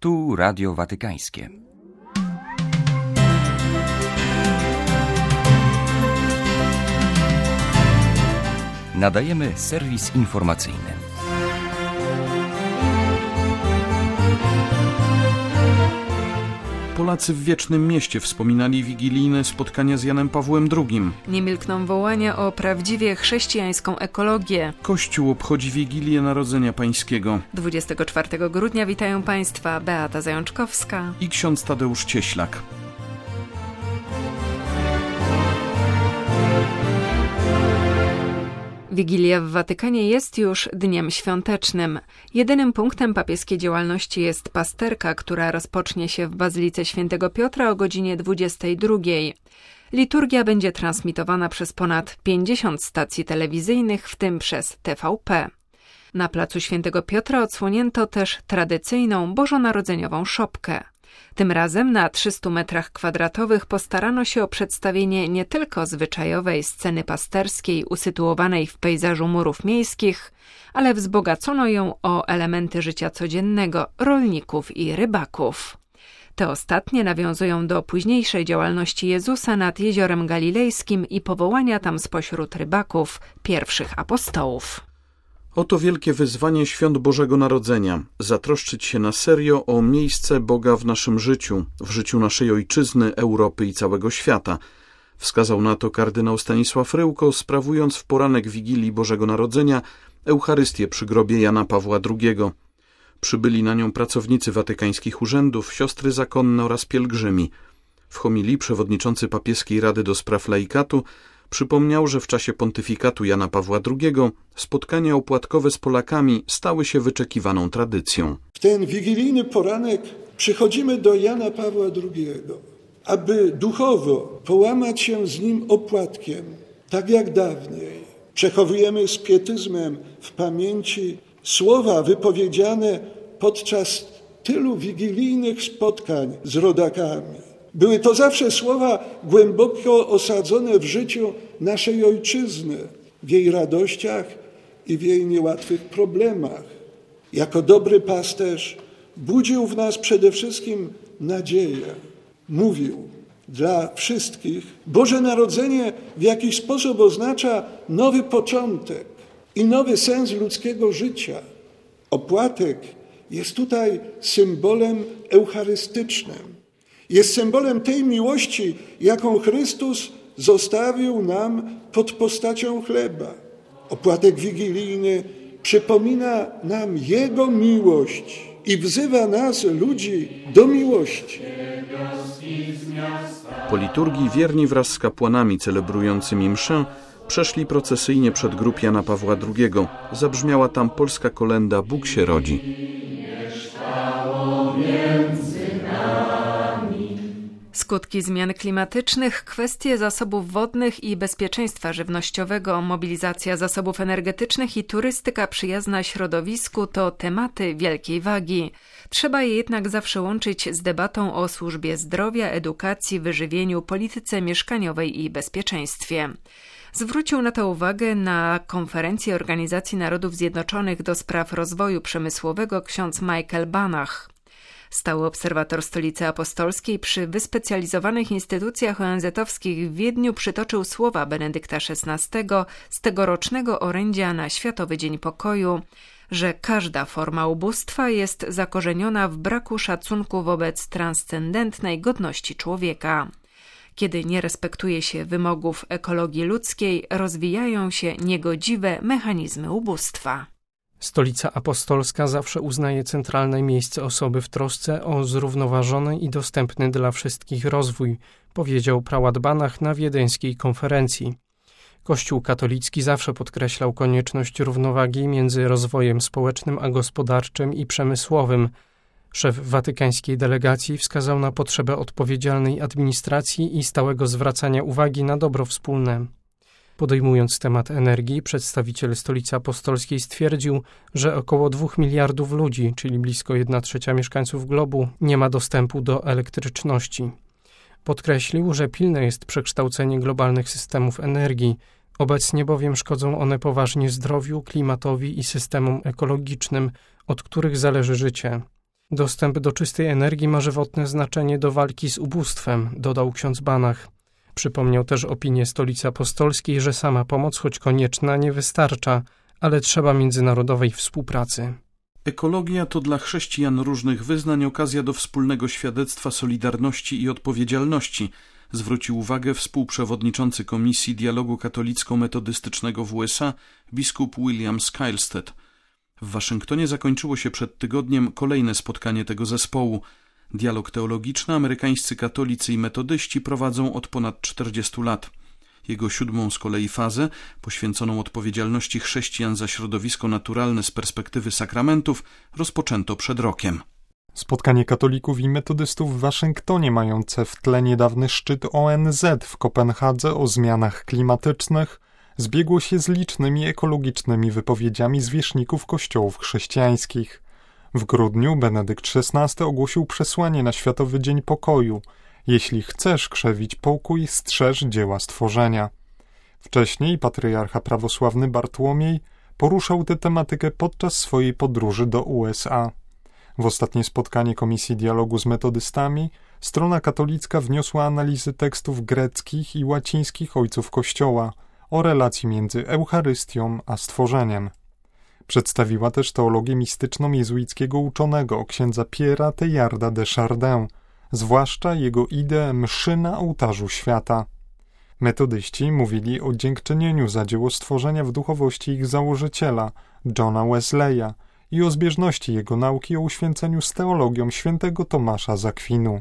Tu Radio Watykańskie. Nadajemy serwis informacyjny. Polacy w Wiecznym Mieście wspominali wigilijne spotkania z Janem Pawłem II. Nie milkną wołania o prawdziwie chrześcijańską ekologię. Kościół obchodzi Wigilię Narodzenia Pańskiego. 24 grudnia witają Państwa Beata Zajączkowska i ksiądz Tadeusz Cieślak. Wigilia w Watykanie jest już dniem świątecznym. Jedynym punktem papieskiej działalności jest pasterka, która rozpocznie się w Bazylice Świętego Piotra o godzinie 22. Liturgia będzie transmitowana przez ponad 50 stacji telewizyjnych, w tym przez TVP. Na placu Świętego Piotra odsłonięto też tradycyjną bożonarodzeniową szopkę. Tym razem na 300 metrach kwadratowych postarano się o przedstawienie nie tylko zwyczajowej sceny pasterskiej usytuowanej w pejzażu murów miejskich, ale wzbogacono ją o elementy życia codziennego rolników i rybaków. Te ostatnie nawiązują do późniejszej działalności Jezusa nad Jeziorem Galilejskim i powołania tam spośród rybaków pierwszych apostołów. Oto wielkie wyzwanie świąt Bożego Narodzenia. Zatroszczyć się na serio o miejsce Boga w naszym życiu, w życiu naszej ojczyzny, Europy i całego świata. Wskazał na to kardynał Stanisław Ryłko, sprawując w poranek Wigilii Bożego Narodzenia Eucharystię przy grobie Jana Pawła II. Przybyli na nią pracownicy watykańskich urzędów, siostry zakonne oraz pielgrzymi. W homilii przewodniczący Papieskiej Rady do Spraw Laikatu przypomniał, że w czasie pontyfikatu Jana Pawła II spotkania opłatkowe z Polakami stały się wyczekiwaną tradycją. W ten wigilijny poranek przychodzimy do Jana Pawła II, aby duchowo połamać się z nim opłatkiem, tak jak dawniej. Przechowujemy z pietyzmem w pamięci słowa wypowiedziane podczas tylu wigilijnych spotkań z rodakami. Były to zawsze słowa głęboko osadzone w życiu naszej ojczyzny, w jej radościach i w jej niełatwych problemach. Jako dobry pasterz budził w nas przede wszystkim nadzieję. Mówił dla wszystkich, Boże Narodzenie w jakiś sposób oznacza nowy początek i nowy sens ludzkiego życia. Opłatek jest tutaj symbolem eucharystycznym. Jest symbolem tej miłości, jaką Chrystus zostawił nam pod postacią chleba. Opłatek wigilijny przypomina nam Jego miłość i wzywa nas, ludzi, do miłości. Po liturgii wierni wraz z kapłanami celebrującymi mszę przeszli procesyjnie przed grób Jana Pawła II. Zabrzmiała tam polska kolenda Bóg się rodzi. Skutki zmian klimatycznych, kwestie zasobów wodnych i bezpieczeństwa żywnościowego, mobilizacja zasobów energetycznych i turystyka przyjazna środowisku to tematy wielkiej wagi. Trzeba je jednak zawsze łączyć z debatą o służbie zdrowia, edukacji, wyżywieniu, polityce mieszkaniowej i bezpieczeństwie. Zwrócił na to uwagę na konferencji Organizacji Narodów Zjednoczonych do spraw rozwoju przemysłowego ksiądz Michael Banach. Stały obserwator Stolicy Apostolskiej przy wyspecjalizowanych instytucjach ONZ-owskich w Wiedniu przytoczył słowa Benedykta XVI z tegorocznego orędzia na Światowy Dzień Pokoju, że każda forma ubóstwa jest zakorzeniona w braku szacunku wobec transcendentnej godności człowieka. Kiedy nie respektuje się wymogów ekologii ludzkiej, rozwijają się niegodziwe mechanizmy ubóstwa. Stolica Apostolska zawsze uznaje centralne miejsce osoby w trosce o zrównoważony i dostępny dla wszystkich rozwój, powiedział prałat Banach na wiedeńskiej konferencji. Kościół katolicki zawsze podkreślał konieczność równowagi między rozwojem społecznym a gospodarczym i przemysłowym. Szef watykańskiej delegacji wskazał na potrzebę odpowiedzialnej administracji i stałego zwracania uwagi na dobro wspólne. Podejmując temat energii, przedstawiciel Stolicy Apostolskiej stwierdził, że około 2 miliardów ludzi, czyli blisko 1/3 mieszkańców globu, nie ma dostępu do elektryczności. Podkreślił, że pilne jest przekształcenie globalnych systemów energii, obecnie bowiem szkodzą one poważnie zdrowiu, klimatowi i systemom ekologicznym, od których zależy życie. Dostęp do czystej energii ma żywotne znaczenie do walki z ubóstwem, dodał ksiądz Banach. Przypomniał też opinię Stolicy Apostolskiej, że sama pomoc, choć konieczna, nie wystarcza, ale trzeba międzynarodowej współpracy. Ekologia to dla chrześcijan różnych wyznań okazja do wspólnego świadectwa solidarności i odpowiedzialności, zwrócił uwagę współprzewodniczący Komisji Dialogu Katolicko-Metodystycznego w USA biskup William Skylstedt. W Waszyngtonie zakończyło się przed tygodniem kolejne spotkanie tego zespołu. Dialog teologiczny amerykańscy katolicy i metodyści prowadzą od ponad 40 lat. Jego 7. z kolei fazę, poświęconą odpowiedzialności chrześcijan za środowisko naturalne z perspektywy sakramentów, rozpoczęto przed rokiem. Spotkanie katolików i metodystów w Waszyngtonie, mające w tle niedawny szczyt ONZ w Kopenhadze o zmianach klimatycznych, zbiegło się z licznymi ekologicznymi wypowiedziami zwierzchników kościołów chrześcijańskich. W grudniu Benedykt XVI ogłosił przesłanie na Światowy Dzień Pokoju: jeśli chcesz krzewić pokój, strzeż dzieła stworzenia. Wcześniej patriarcha prawosławny Bartłomiej poruszał tę tematykę podczas swojej podróży do USA. W ostatnie spotkanie Komisji Dialogu z metodystami strona katolicka wniosła analizy tekstów greckich i łacińskich ojców Kościoła o relacji między Eucharystią a stworzeniem. Przedstawiła też teologię mistyczną jezuickiego uczonego księdza Pierre'a Teilharda de Chardin, zwłaszcza jego ideę mszy na ołtarzu świata. Metodyści mówili o dziękczynieniu za dzieło stworzenia w duchowości ich założyciela, Johna Wesleya, i o zbieżności jego nauki o uświęceniu z teologią świętego Tomasza z Akwinu.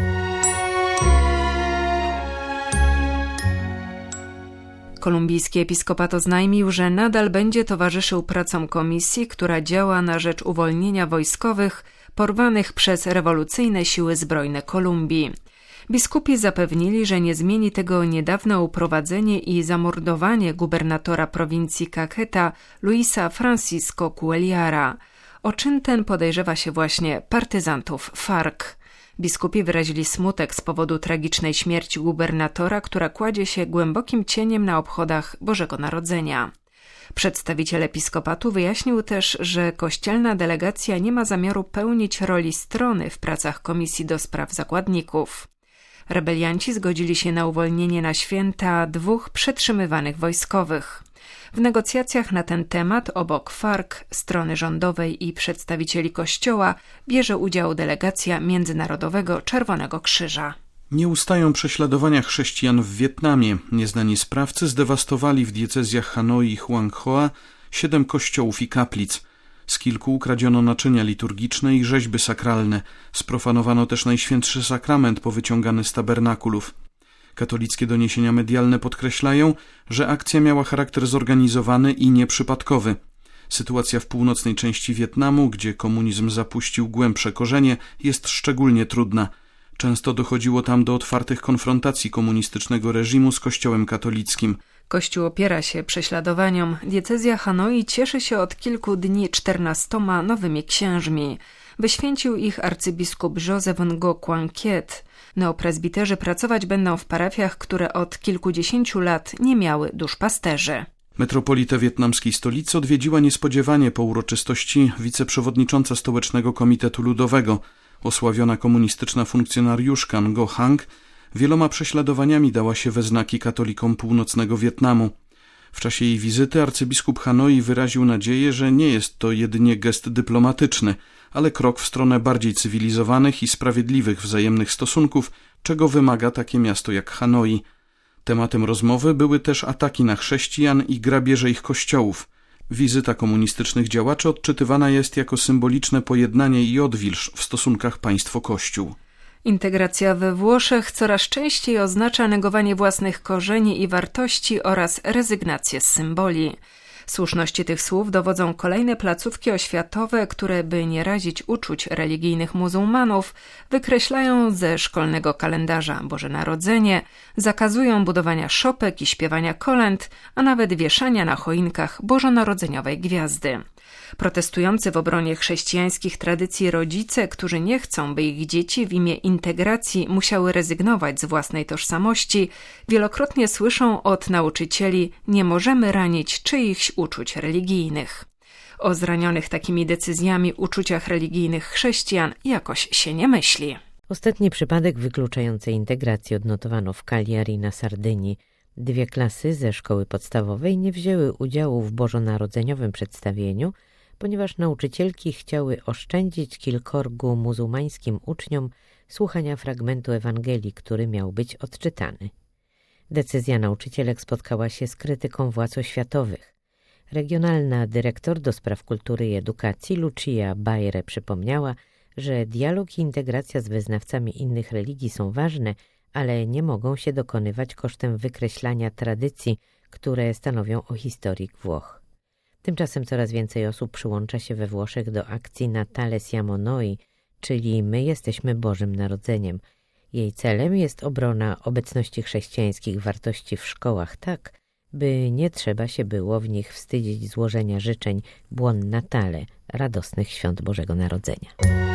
Kolumbijski episkopat oznajmił, że nadal będzie towarzyszył pracom komisji, która działa na rzecz uwolnienia wojskowych porwanych przez rewolucyjne siły zbrojne Kolumbii. Biskupi zapewnili, że nie zmieni tego niedawne uprowadzenie i zamordowanie gubernatora prowincji Caqueta Luisa Francisco Cuellara. O czyn ten podejrzewa się właśnie partyzantów FARC. Biskupi wyrazili smutek z powodu tragicznej śmierci gubernatora, która kładzie się głębokim cieniem na obchodach Bożego Narodzenia. Przedstawiciel episkopatu wyjaśnił też, że kościelna delegacja nie ma zamiaru pełnić roli strony w pracach Komisji do Spraw Zakładników. Rebelianci zgodzili się na uwolnienie na święta 2 przetrzymywanych wojskowych. W negocjacjach na ten temat obok FARC, strony rządowej i przedstawicieli Kościoła bierze udział delegacja Międzynarodowego Czerwonego Krzyża. Nie ustają prześladowania chrześcijan w Wietnamie. Nieznani sprawcy zdewastowali w diecezjach Hanoi i Hoang Hoa 7 kościołów i kaplic. Z kilku ukradziono naczynia liturgiczne i rzeźby sakralne. Sprofanowano też Najświętszy Sakrament powyciągany z tabernakulów. Katolickie doniesienia medialne podkreślają, że akcja miała charakter zorganizowany i nieprzypadkowy. Sytuacja w północnej części Wietnamu, gdzie komunizm zapuścił głębsze korzenie, jest szczególnie trudna. Często dochodziło tam do otwartych konfrontacji komunistycznego reżimu z Kościołem katolickim. Kościół opiera się prześladowaniom. Diecezja Hanoi cieszy się od kilku dni 14 nowymi księżmi. Wyświęcił ich arcybiskup Joseph Ngo Quang Kiet. Neopresbiterzy pracować będą w parafiach, które od kilkudziesięciu lat nie miały duszpasterzy. Metropolitę wietnamskiej stolicy odwiedziła niespodziewanie po uroczystości wiceprzewodnicząca Stołecznego Komitetu Ludowego. Osławiona komunistyczna funkcjonariuszka Ngo Hang wieloma prześladowaniami dała się we znaki katolikom północnego Wietnamu. W czasie jej wizyty arcybiskup Hanoi wyraził nadzieję, że nie jest to jedynie gest dyplomatyczny, ale krok w stronę bardziej cywilizowanych i sprawiedliwych wzajemnych stosunków, czego wymaga takie miasto jak Hanoi. Tematem rozmowy były też ataki na chrześcijan i grabieże ich kościołów. Wizyta komunistycznych działaczy odczytywana jest jako symboliczne pojednanie i odwilż w stosunkach państwo-kościół. Integracja we Włoszech coraz częściej oznacza negowanie własnych korzeni i wartości oraz rezygnację z symboli. Słuszności tych słów dowodzą kolejne placówki oświatowe, które, by nie razić uczuć religijnych muzułmanów, wykreślają ze szkolnego kalendarza Boże Narodzenie, zakazują budowania szopek i śpiewania kolęd, a nawet wieszania na choinkach bożonarodzeniowej gwiazdy. Protestujący w obronie chrześcijańskich tradycji rodzice, którzy nie chcą, by ich dzieci w imię integracji musiały rezygnować z własnej tożsamości, wielokrotnie słyszą od nauczycieli: nie możemy ranić czyichś uczuć religijnych. O zranionych takimi decyzjami uczuciach religijnych chrześcijan jakoś się nie myśli. Ostatni przypadek wykluczającej integracji odnotowano w Cagliari na Sardynii. 2 klasy ze szkoły podstawowej nie wzięły udziału w bożonarodzeniowym przedstawieniu, ponieważ nauczycielki chciały oszczędzić kilkorgu muzułmańskim uczniom słuchania fragmentu Ewangelii, który miał być odczytany. Decyzja nauczycielek spotkała się z krytyką władz oświatowych. Regionalna dyrektor do spraw kultury i edukacji Lucia Bajre przypomniała, że dialog i integracja z wyznawcami innych religii są ważne, ale nie mogą się dokonywać kosztem wykreślania tradycji, które stanowią o historii Włoch. Tymczasem coraz więcej osób przyłącza się we Włoszech do akcji Natale Siamo Noi, czyli My jesteśmy Bożym Narodzeniem. Jej celem jest obrona obecności chrześcijańskich wartości w szkołach tak, by nie trzeba się było w nich wstydzić złożenia życzeń Buon Natale, radosnych świąt Bożego Narodzenia.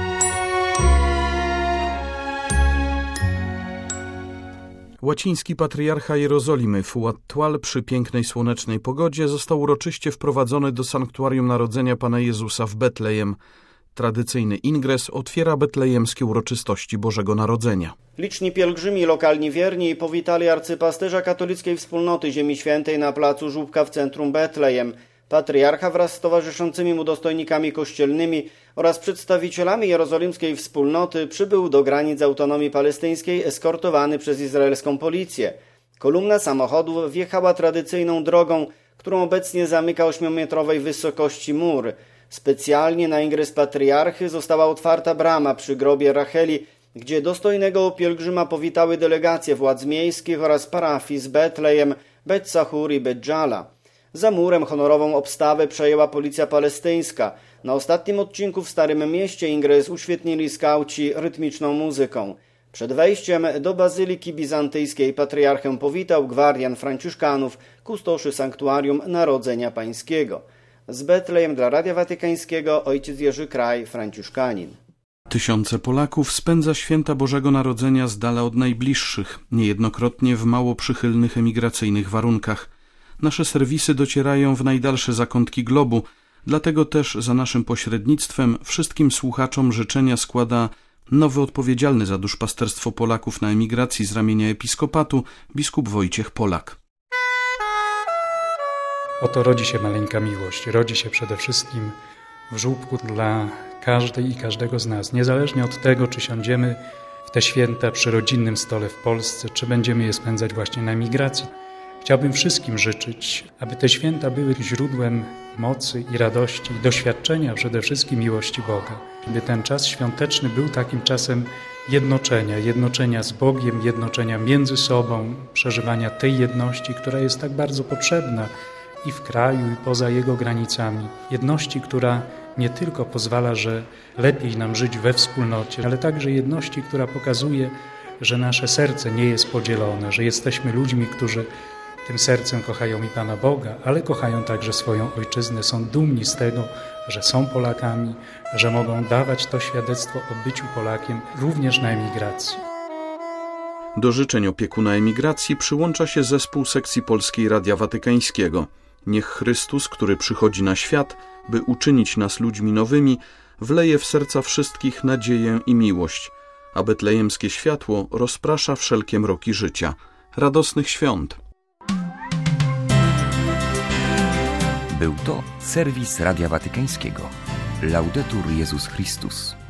Łaciński patriarcha Jerozolimy Fuattual przy pięknej słonecznej pogodzie został uroczyście wprowadzony do sanktuarium Narodzenia Pana Jezusa w Betlejem. Tradycyjny ingres otwiera betlejemskie uroczystości Bożego Narodzenia. Liczni pielgrzymi, lokalni wierni powitali arcypasterza katolickiej wspólnoty Ziemi Świętej na placu Żłóbka w centrum Betlejem. Patriarcha wraz z towarzyszącymi mu dostojnikami kościelnymi oraz przedstawicielami jerozolimskiej wspólnoty przybył do granic autonomii palestyńskiej eskortowany przez izraelską policję. Kolumna samochodów wjechała tradycyjną drogą, którą obecnie zamyka 8-metrowej wysokości mur. Specjalnie na ingres patriarchy została otwarta brama przy grobie Racheli, gdzie dostojnego pielgrzyma powitały delegacje władz miejskich oraz parafii z Betlejem, Bet Sahur i Bet Jala. Za murem honorową obstawę przejęła policja palestyńska. Na ostatnim odcinku w Starym Mieście ingres uświetnili skauci rytmiczną muzyką. Przed wejściem do Bazyliki Bizantyjskiej patriarchę powitał gwardian franciszkanów, kustoszy sanktuarium Narodzenia Pańskiego. Z Betlejem dla Radia Watykańskiego ojciec Jerzy Kraj, franciszkanin. Tysiące Polaków spędza święta Bożego Narodzenia z dala od najbliższych, niejednokrotnie w mało przychylnych emigracyjnych warunkach. Nasze serwisy docierają w najdalsze zakątki globu, dlatego też za naszym pośrednictwem wszystkim słuchaczom życzenia składa nowy odpowiedzialny za duszpasterstwo Polaków na emigracji z ramienia episkopatu biskup Wojciech Polak. Oto rodzi się maleńka miłość. Rodzi się przede wszystkim w żłóbku dla każdej i każdego z nas. Niezależnie od tego, czy siądziemy w te święta przy rodzinnym stole w Polsce, czy będziemy je spędzać właśnie na emigracji. Chciałbym wszystkim życzyć, aby te święta były źródłem mocy i radości i doświadczenia przede wszystkim miłości Boga. By ten czas świąteczny był takim czasem jednoczenia z Bogiem, jednoczenia między sobą, przeżywania tej jedności, która jest tak bardzo potrzebna i w kraju, i poza jego granicami. Jedności, która nie tylko pozwala, że lepiej nam żyć we wspólnocie, ale także jedności, która pokazuje, że nasze serce nie jest podzielone, że jesteśmy ludźmi, którzy tym sercem kochają i Pana Boga, ale kochają także swoją ojczyznę, są dumni z tego, że są Polakami, że mogą dawać to świadectwo o byciu Polakiem również na emigracji. Do życzeń opiekuna emigracji przyłącza się zespół sekcji polskiej Radia Watykańskiego. Niech Chrystus, który przychodzi na świat, by uczynić nas ludźmi nowymi, wleje w serca wszystkich nadzieję i miłość, a betlejemskie światło rozprasza wszelkie mroki życia. Radosnych świąt! Był to serwis Radia Watykańskiego. Laudetur Jezus Chrystus.